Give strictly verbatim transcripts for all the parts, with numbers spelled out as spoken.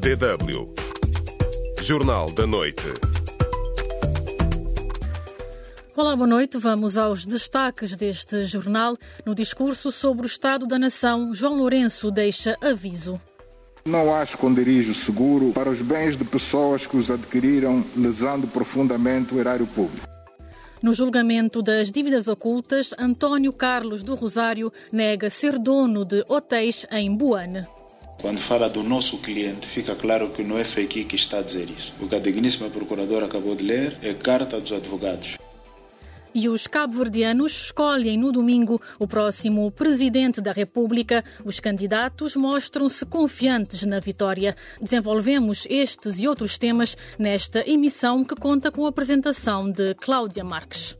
D W Jornal da Noite. Olá, boa noite. Vamos aos destaques deste jornal. No discurso sobre o Estado da Nação, João Lourenço deixa aviso. Não há esconderijo seguro para os bens de pessoas que os adquiriram, lesando profundamente o erário público. No julgamento das dívidas ocultas, António Carlos do Rosário nega ser dono de hotéis em Buane. Quando fala do nosso cliente, fica claro que não é fake que está a dizer isso. O que a digníssima procuradora acabou de ler é carta dos advogados. E os cabo-verdianos escolhem no domingo o próximo presidente da República. Os candidatos mostram-se confiantes na vitória. Desenvolvemos estes e outros temas nesta emissão que conta com a apresentação de Cláudia Marques.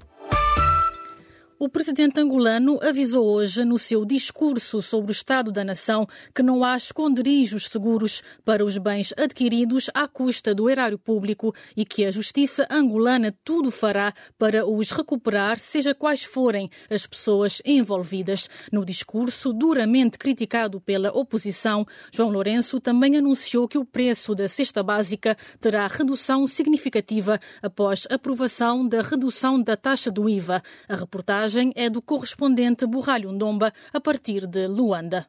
O presidente angolano avisou hoje no seu discurso sobre o Estado da Nação que não há esconderijos seguros para os bens adquiridos à custa do erário público e que a justiça angolana tudo fará para os recuperar, seja quais forem as pessoas envolvidas. No discurso duramente criticado pela oposição, João Lourenço também anunciou que o preço da cesta básica terá redução significativa após aprovação da redução da taxa do I V A. A reportagem é do correspondente Borralho Ndomba, a partir de Luanda.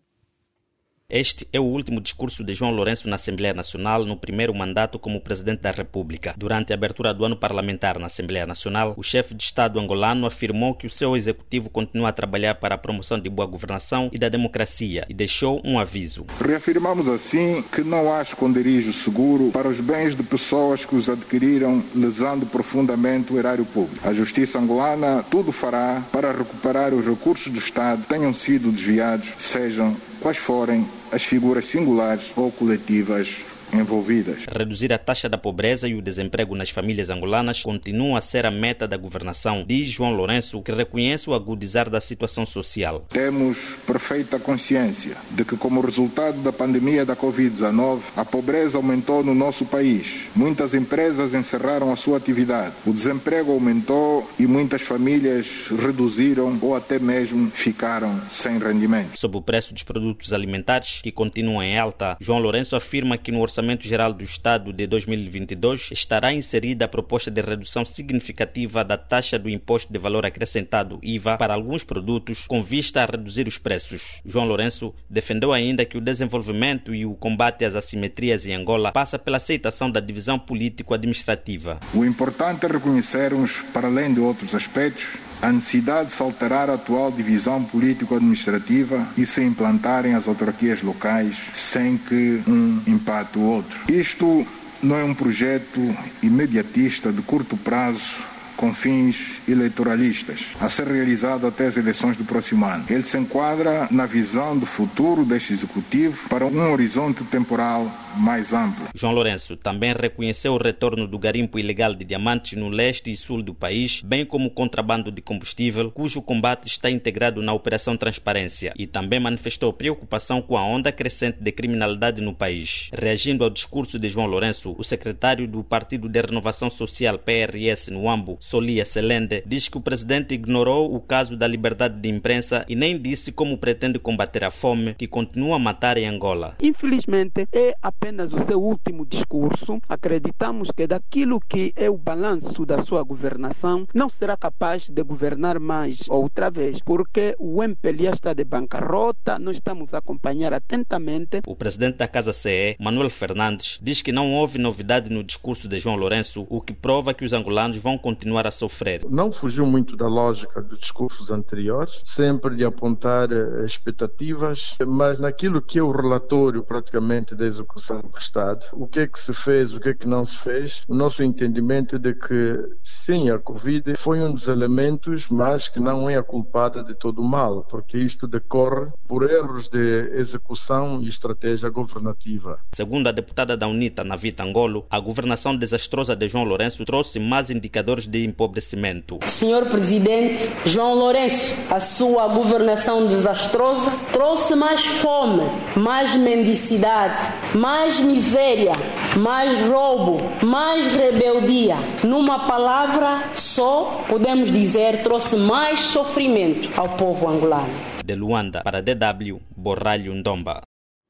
Este é o último discurso de João Lourenço na Assembleia Nacional no primeiro mandato como Presidente da República. Durante a abertura do ano parlamentar na Assembleia Nacional, o chefe de Estado angolano afirmou que o seu executivo continua a trabalhar para a promoção de boa governação e da democracia e deixou um aviso. Reafirmamos assim que não há esconderijo seguro para os bens de pessoas que os adquiriram, lesando profundamente o erário público. A justiça angolana tudo fará para recuperar os recursos do Estado que tenham sido desviados, sejam quais forem as figuras singulares ou coletivas envolvidas. Reduzir a taxa da pobreza e o desemprego nas famílias angolanas continuam a ser a meta da governação, diz João Lourenço, que reconhece o agudizar da situação social. Temos perfeita consciência de que, como resultado da pandemia da covid dezenove, a pobreza aumentou no nosso país. Muitas empresas encerraram a sua atividade, o desemprego aumentou e muitas famílias reduziram ou até mesmo ficaram sem rendimento. Sobre o preço dos produtos alimentares, que continuam em alta, João Lourenço afirma que no orçamento Orçamento Geral do Estado de dois mil e vinte e dois estará inserida a proposta de redução significativa da taxa do Imposto de Valor Acrescentado I V A para alguns produtos com vista a reduzir os preços. João Lourenço defendeu ainda que o desenvolvimento e o combate às assimetrias em Angola passa pela aceitação da divisão político-administrativa. O importante é reconhecermos, para além de outros aspectos, a necessidade de se alterar a atual divisão político-administrativa e se implantarem as autarquias locais sem que um impacte o outro. Isto não é um projeto imediatista de curto prazo com fins eleitoralistas, a ser realizado até as eleições do próximo ano. Ele se enquadra na visão de futuro deste Executivo para um horizonte temporal mais amplo. João Lourenço também reconheceu o retorno do garimpo ilegal de diamantes no leste e sul do país, bem como o contrabando de combustível, cujo combate está integrado na Operação Transparência, e também manifestou preocupação com a onda crescente de criminalidade no país. Reagindo ao discurso de João Lourenço, o secretário do Partido de Renovação Social P R S no Huambo, Solia Selende, diz que o presidente ignorou o caso da liberdade de imprensa e nem disse como pretende combater a fome que continua a matar em Angola. Infelizmente, é apenas o seu último discurso. Acreditamos que daquilo que é o balanço da sua governação, não será capaz de governar mais outra vez, porque o M P L A está de bancarrota, nós estamos a acompanhar atentamente. O presidente da Casa C E, Manuel Fernandes, diz que não houve novidade no discurso de João Lourenço, o que prova que os angolanos vão continuar a sofrer. Não fugiu muito da lógica dos discursos anteriores, sempre de apontar expectativas, mas naquilo que é o relatório praticamente da execução do Estado, o que é que se fez, o que é que não se fez, o nosso entendimento é de que sim, a Covid foi um dos elementos, mas que não é a culpada de todo o mal, porque isto decorre por erros de execução e estratégia governativa. Segundo a deputada da UNITA, Navita Angolo, a governação desastrosa de João Lourenço trouxe mais indicadores de empobrecimento. Senhor Presidente João Lourenço, a sua governação desastrosa trouxe mais fome, mais mendicidade, mais miséria, mais roubo, mais rebeldia. Numa palavra só, podemos dizer, trouxe mais sofrimento ao povo angolano. De Luanda, para D W, Borralho Ndomba.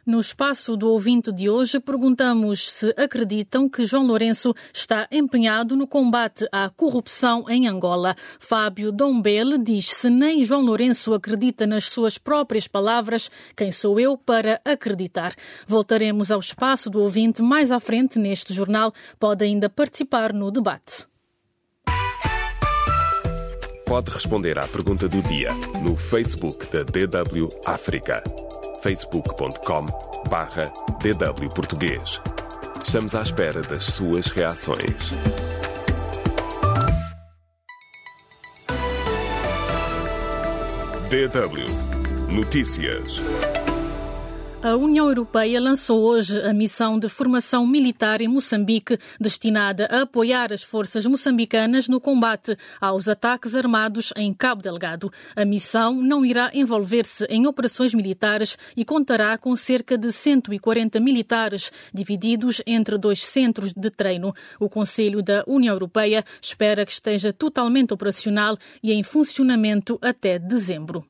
No espaço do ouvinte de hoje, perguntamos se acreditam que João Lourenço está empenhado no combate à corrupção em Angola. Fábio Dombele diz: se nem João Lourenço acredita nas suas próprias palavras, quem sou eu para acreditar? Voltaremos ao espaço do ouvinte mais à frente neste jornal. Pode ainda participar no debate. Pode responder à pergunta do dia no Facebook da D W África. facebook ponto com barra D W Português. Estamos à espera das suas reações. D W Notícias. A União Europeia lançou hoje a missão de formação militar em Moçambique, destinada a apoiar as forças moçambicanas no combate aos ataques armados em Cabo Delgado. A missão não irá envolver-se em operações militares e contará com cerca de cento e quarenta militares, divididos entre dois centros de treino. O Conselho da União Europeia espera que esteja totalmente operacional e em funcionamento até dezembro.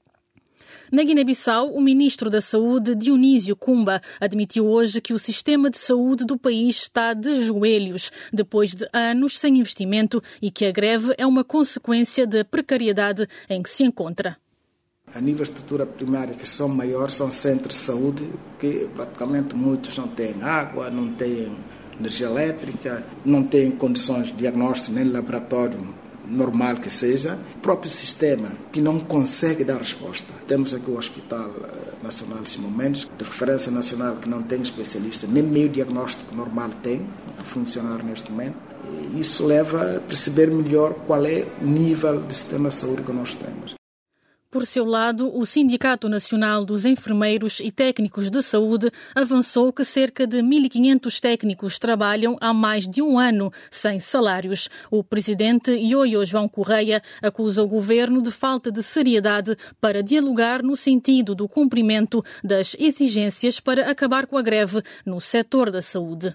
Na Guiné-Bissau, o ministro da Saúde, Dionísio Kumba, admitiu hoje que o sistema de saúde do país está de joelhos, depois de anos sem investimento, e que a greve é uma consequência da precariedade em que se encontra. A nível de estrutura primária, que são maiores, são centros de saúde, que praticamente muitos não têm água, não têm energia elétrica, não têm condições de diagnóstico nem laboratório normal que seja, o próprio sistema que não consegue dar resposta. Temos aqui o Hospital Nacional de Simão Mendes, de referência nacional, que não tem especialista, nem meio diagnóstico normal tem a funcionar neste momento. E isso leva a perceber melhor qual é o nível de sistema de saúde que nós temos. Por seu lado, o Sindicato Nacional dos Enfermeiros e Técnicos de Saúde avançou que cerca de mil e quinhentos técnicos trabalham há mais de um ano sem salários. O presidente Ioio João Correia acusa o governo de falta de seriedade para dialogar no sentido do cumprimento das exigências para acabar com a greve no setor da saúde.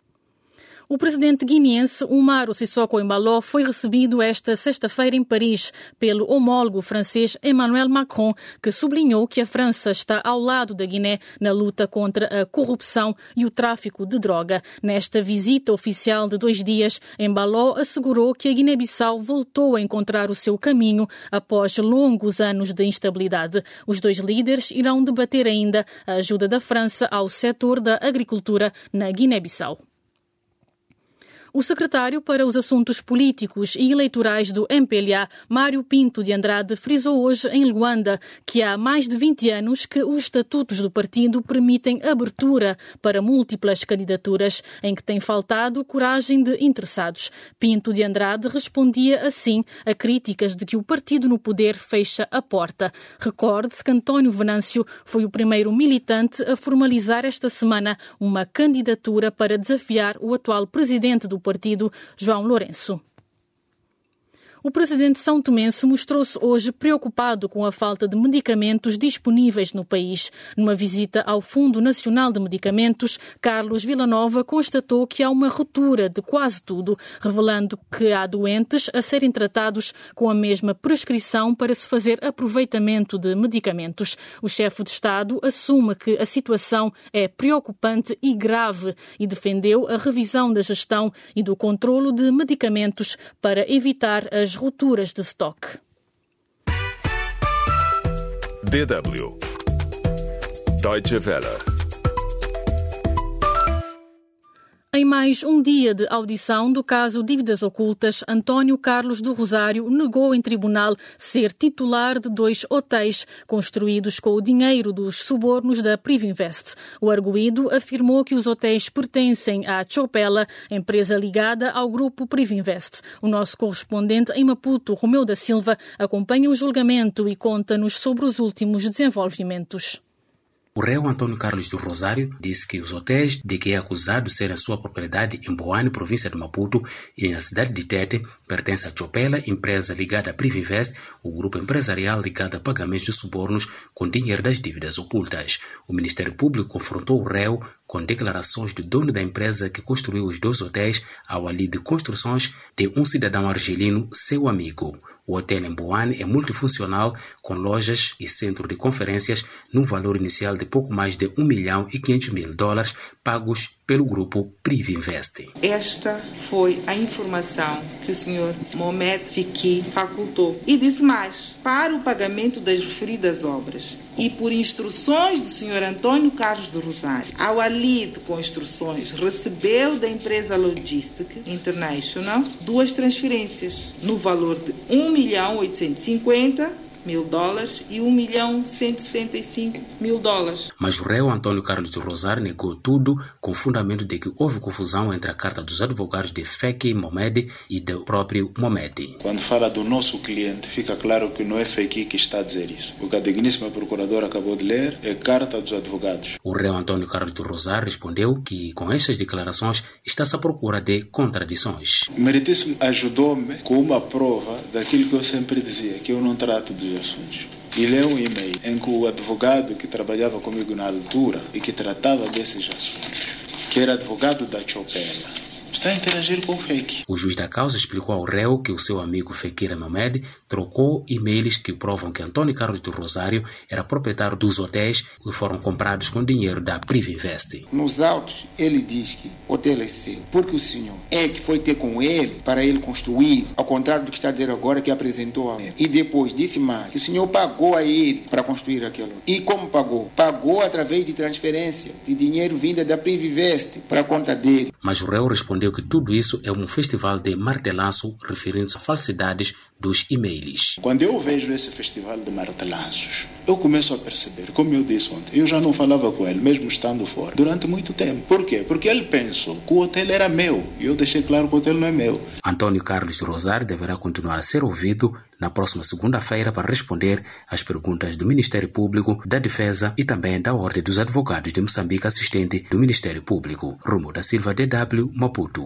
O presidente guineense Umaro Sissoko Embalo foi recebido esta sexta-feira em Paris pelo homólogo francês Emmanuel Macron, que sublinhou que a França está ao lado da Guiné na luta contra a corrupção e o tráfico de droga. Nesta visita oficial de dois dias, Embalo assegurou que a Guiné-Bissau voltou a encontrar o seu caminho após longos anos de instabilidade. Os dois líderes irão debater ainda a ajuda da França ao setor da agricultura na Guiné-Bissau. O secretário para os Assuntos Políticos e Eleitorais do M P L A, Mário Pinto de Andrade, frisou hoje em Luanda que há mais de vinte anos que os estatutos do partido permitem abertura para múltiplas candidaturas, em que tem faltado coragem de interessados. Pinto de Andrade respondia assim a críticas de que o partido no poder fecha a porta. Recorde-se que António Venâncio foi o primeiro militante a formalizar esta semana uma candidatura para desafiar o atual presidente do partido, João Lourenço. O presidente são tomense mostrou-se hoje preocupado com a falta de medicamentos disponíveis no país. Numa visita ao Fundo Nacional de Medicamentos, Carlos Villanova constatou que há uma ruptura de quase tudo, revelando que há doentes a serem tratados com a mesma prescrição para se fazer aproveitamento de medicamentos. O chefe de Estado assume que a situação é preocupante e grave e defendeu a revisão da gestão e do controlo de medicamentos para evitar as rupturas de estoque. D W Deutsche Welle. Em mais um dia de audição do caso Dívidas Ocultas, António Carlos do Rosário negou em tribunal ser titular de dois hotéis construídos com o dinheiro dos subornos da Privinvest. O arguido afirmou que os hotéis pertencem à Chopela, empresa ligada ao grupo Privinvest. O nosso correspondente em Maputo, Romeu da Silva, acompanha o julgamento e conta-nos sobre os últimos desenvolvimentos. O réu Antônio Carlos do Rosário disse que os hotéis de que é acusado ser a sua propriedade em Boane, província de Maputo, e na cidade de Tete, pertence à Chopela, empresa ligada à Privinvest, o grupo empresarial ligado a pagamentos de subornos com dinheiro das dívidas ocultas. O Ministério Público confrontou o réu com declarações do dono da empresa que construiu os dois hotéis ao ali de construções de um cidadão argelino, seu amigo. O hotel em Mboane é multifuncional, com lojas e centro de conferências, num valor inicial de pouco mais de um milhão e quinhentos mil dólares, pagos pelo grupo Privinvest. Esta foi a informação que o senhor Mohamed Fiki facultou. E disse mais, para o pagamento das referidas obras e por instruções do senhor Antônio Carlos do Rosário, ao Alid com instruções, recebeu da empresa Logistic International duas transferências no valor de um milhão oitocentos e cinquenta mil dólares e um milhão cento e setenta e cinco mil dólares. Mas o réu Antônio Carlos do Rosário negou tudo com fundamento de que houve confusão entre a carta dos advogados de Feki Mohamed e do próprio Mohamed. Quando fala do nosso cliente, fica claro que não é Feki que está a dizer isso. O que a digníssima procuradora acabou de ler é a carta dos advogados. O réu Antônio Carlos do Rosário respondeu que com estas declarações está-se à procura de contradições. O meritíssimo ajudou-me com uma prova daquilo que eu sempre dizia, que eu não trato dos assuntos. E leu um e-mail em que o advogado que trabalhava comigo na altura e que tratava desses assuntos, que era advogado da Chopela, está a interagir com o Feki. O juiz da causa explicou ao réu que o seu amigo Fekir Mohamed trocou e-mails que provam que Antônio Carlos do Rosário era proprietário dos hotéis que foram comprados com dinheiro da Privinvest. Nos autos, ele diz que o hotel é seu, porque o senhor é que foi ter com ele para ele construir, ao contrário do que está a dizer agora, que apresentou a ele. E depois disse mais, que o senhor pagou a ele para construir aquilo. E como pagou? Pagou através de transferência de dinheiro vinda da Privinvest para a conta dele. Mas o réu respondeu que tudo isso é um festival de martelanço referindo-se a falsidades dos e-mails. Quando eu vejo esse festival de martelanços, eu começo a perceber, como eu disse ontem, eu já não falava com ele, mesmo estando fora, durante muito tempo. Por quê? Porque ele pensou que o hotel era meu e eu deixei claro que o hotel não é meu. Antônio Carlos Rosário deverá continuar a ser ouvido na próxima segunda-feira para responder às perguntas do Ministério Público, da Defesa e também da Ordem dos Advogados de Moçambique, assistente do Ministério Público. Rumo da Silva, D W, Maputo.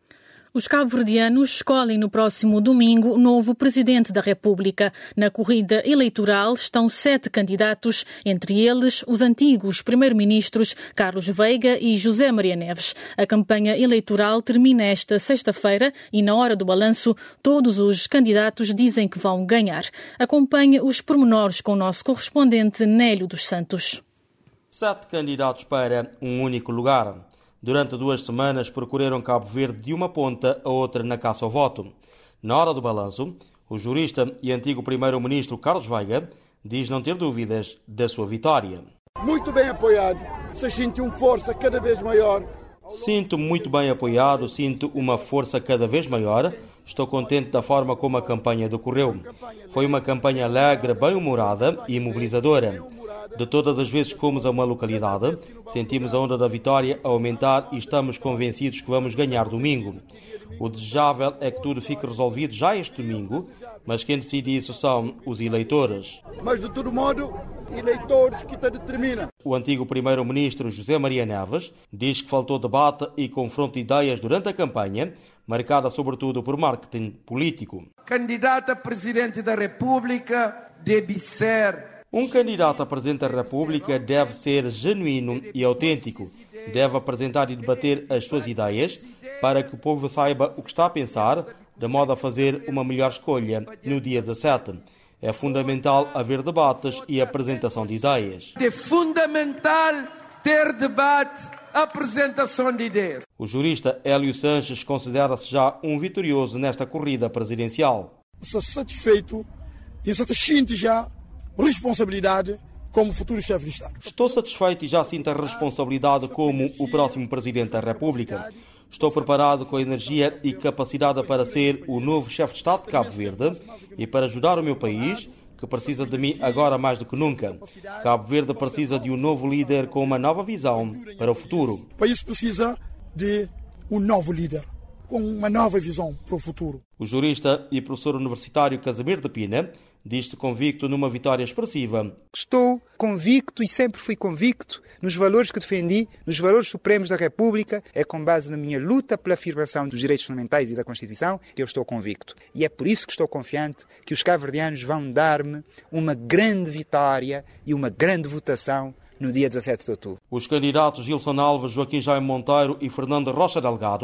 Os cabo-verdianos escolhem no próximo domingo o novo presidente da República. Na corrida eleitoral estão sete candidatos, entre eles os antigos primeiros-ministros Carlos Veiga e José Maria Neves. A campanha eleitoral termina esta sexta-feira e, na hora do balanço, todos os candidatos dizem que vão ganhar. Acompanhe os pormenores com o nosso correspondente Nélio dos Santos. Sete candidatos para um único lugar. Durante duas semanas percorreram Cabo Verde de uma ponta a outra na caça ao voto. Na hora do balanço, o jurista e antigo primeiro-ministro Carlos Veiga diz não ter dúvidas da sua vitória. Muito bem apoiado, se sente uma força cada vez maior. Sinto-me muito bem apoiado, sinto uma força cada vez maior. Estou contente da forma como a campanha decorreu. Foi uma campanha alegre, bem-humorada e mobilizadora. De todas as vezes que fomos a uma localidade, sentimos a onda da vitória a aumentar e estamos convencidos que vamos ganhar domingo. O desejável é que tudo fique resolvido já este domingo, mas quem decide isso são os eleitores. Mas, de todo modo, eleitores que te determinam. O antigo primeiro-ministro José Maria Neves diz que faltou debate e confronto de ideias durante a campanha, marcada sobretudo por marketing político. Candidato a presidente da República deve ser... Um candidato a presidente da República deve ser genuíno e autêntico. Deve apresentar e debater as suas ideias para que o povo saiba o que está a pensar, de modo a fazer uma melhor escolha no dia dezassete. É fundamental haver debates e apresentação de ideias. É fundamental ter debate, apresentação de ideias. O jurista Hélio Sanches considera-se já um vitorioso nesta corrida presidencial. Estou satisfeito e satisfeito já responsabilidade como futuro chefe de Estado. Estou satisfeito e já sinto a responsabilidade como o próximo Presidente da República. Estou preparado com a energia e capacidade para ser o novo chefe de Estado de Cabo Verde e para ajudar o meu país, que precisa de mim agora mais do que nunca. Cabo Verde precisa de um novo líder com uma nova visão para o futuro. O país precisa de um novo líder com uma nova visão para o futuro. O jurista e professor universitário Casimiro de Pina diz-se convicto numa vitória expressiva. Estou convicto e sempre fui convicto nos valores que defendi, nos valores supremos da República. É com base na minha luta pela afirmação dos direitos fundamentais e da Constituição que eu estou convicto. E é por isso que estou confiante que os cabo-verdianos vão dar-me uma grande vitória e uma grande votação no dia dezassete de outubro. Os candidatos Gilson Alves, Joaquim Jaime Monteiro e Fernando Rocha Delgado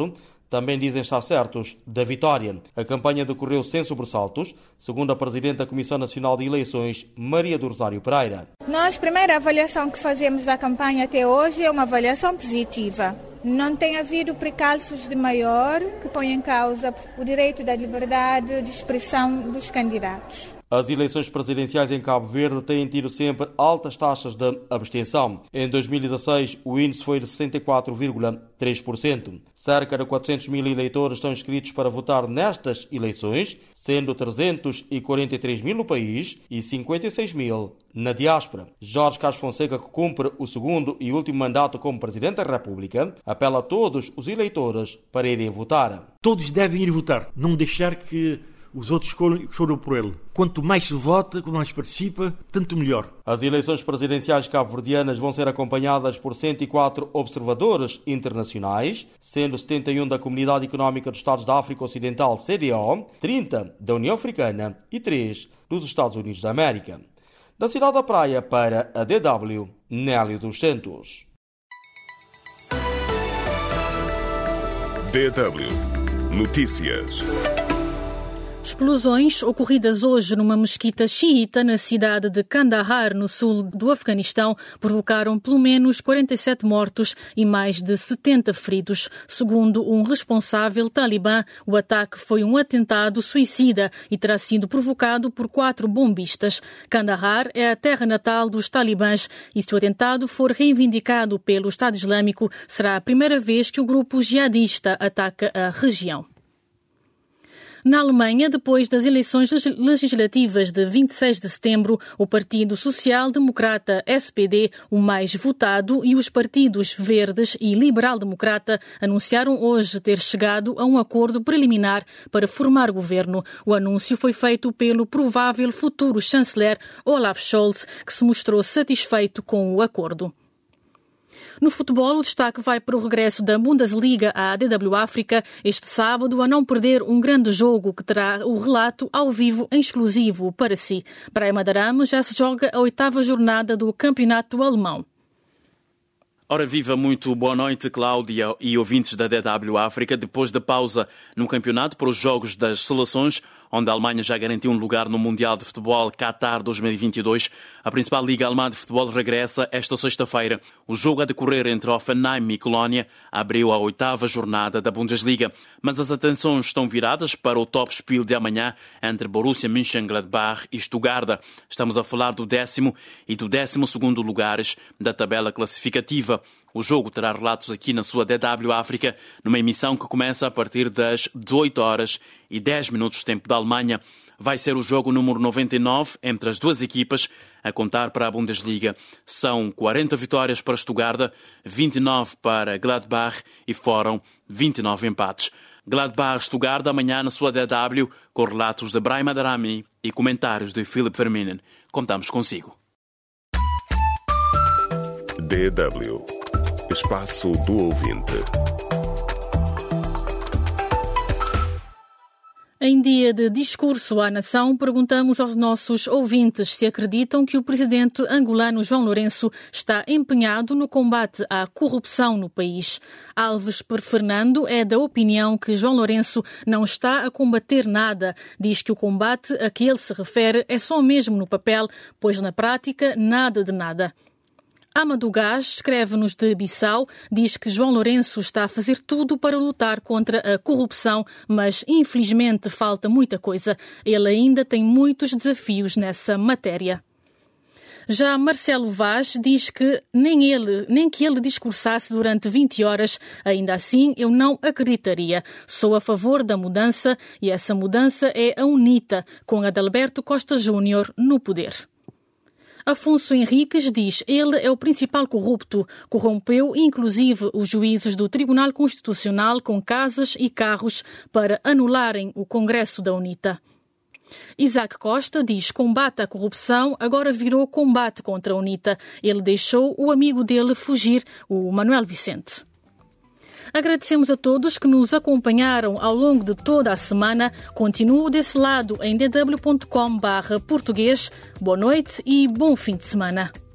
também dizem estar certos da vitória. A campanha decorreu sem sobressaltos, segundo a Presidente da Comissão Nacional de Eleições, Maria do Rosário Pereira. Nós, a primeira avaliação que fazemos da campanha até hoje é uma avaliação positiva. Não tem havido precalços de maior que ponham em causa o direito da liberdade de expressão dos candidatos. As eleições presidenciais em Cabo Verde têm tido sempre altas taxas de abstenção. Em dois mil e dezasseis, o índice foi de sessenta e quatro vírgula três por cento. Cerca de quatrocentos mil eleitores estão inscritos para votar nestas eleições, sendo trezentos e quarenta e três mil no país e cinquenta e seis mil na diáspora. Jorge Carlos Fonseca, que cumpre o segundo e último mandato como Presidente da República, apela a todos os eleitores para irem votar. Todos devem ir votar, não deixar que os outros escolham por ele. Quanto mais se vota, quanto mais participa, tanto melhor. As eleições presidenciais cabo-verdianas vão ser acompanhadas por cento e quatro observadores internacionais, sendo setenta e um da Comunidade Económica dos Estados da África Ocidental, C D O, trinta da União Africana e três dos Estados Unidos da América. Da cidade da Praia para a D W, Nélio dos Santos. D W Notícias. Explosões ocorridas hoje numa mesquita xiita na cidade de Kandahar, no sul do Afeganistão, provocaram pelo menos quarenta e sete mortos e mais de setenta feridos. Segundo um responsável talibã, o ataque foi um atentado suicida e terá sido provocado por quatro bombistas. Kandahar é a terra natal dos talibãs e, se o atentado for reivindicado pelo Estado Islâmico, será a primeira vez que o grupo jihadista ataca a região. Na Alemanha, depois das eleições legislativas de vinte e seis de setembro, o Partido Social Democrata S P D, o mais votado, e os partidos Verdes e Liberal Democrata anunciaram hoje ter chegado a um acordo preliminar para formar governo. O anúncio foi feito pelo provável futuro chanceler Olaf Scholz, que se mostrou satisfeito com o acordo. No futebol, o destaque vai para o regresso da Bundesliga à D W África este sábado, a não perder um grande jogo que terá o relato ao vivo em exclusivo para si. Praia Madarame já se joga a oitava jornada do campeonato alemão. Ora viva, muito boa noite, Cláudia e ouvintes da D W África. Depois da pausa no campeonato para os jogos das seleções, onde a Alemanha já garantiu um lugar no Mundial de Futebol Qatar dois mil e vinte e dois, a principal liga alemã de futebol regressa esta sexta-feira. O jogo a decorrer entre Hoffenheim e Colónia abriu a oitava jornada da Bundesliga, mas as atenções estão viradas para o Topspiel de amanhã entre Borussia Mönchengladbach e Stuttgart. Estamos a falar do décimo e do décimo segundo lugares da tabela classificativa. O jogo terá relatos aqui na sua D W África, numa emissão que começa a partir das dezoito horas e dez minutos tempo da Alemanha. Vai ser o jogo número noventa e nove entre as duas equipas a contar para a Bundesliga. São quarenta vitórias para Stuttgart, vinte e nove para Gladbach e foram vinte e nove empates. Gladbach-Stuttgart amanhã na sua D W, com relatos de Praia Madarame e comentários de Philipp Verminen. Contamos consigo. D W Espaço do Ouvinte. Em dia de discurso à nação, perguntamos aos nossos ouvintes se acreditam que o presidente angolano João Lourenço está empenhado no combate à corrupção no país. Alves Fernando é da opinião que João Lourenço não está a combater nada. Diz que o combate a que ele se refere é só mesmo no papel, pois na prática nada de nada. Amadou Gás escreve-nos de Bissau, diz que João Lourenço está a fazer tudo para lutar contra a corrupção, mas infelizmente falta muita coisa. Ele ainda tem muitos desafios nessa matéria. Já Marcelo Vaz diz que nem ele, nem que ele discursasse durante vinte horas, ainda assim eu não acreditaria. Sou a favor da mudança e essa mudança é a UNITA, com Adalberto Costa Júnior no poder. Afonso Henriques diz ele é o principal corrupto. Corrompeu inclusive os juízes do Tribunal Constitucional com casas e carros para anularem o Congresso da UNITA. Isaac Costa diz combate à corrupção agora virou combate contra a UNITA. Ele deixou o amigo dele fugir, o Manuel Vicente. Agradecemos a todos que nos acompanharam ao longo de toda a semana. Continuo desse lado em d w ponto com barra português. Boa noite e bom fim de semana.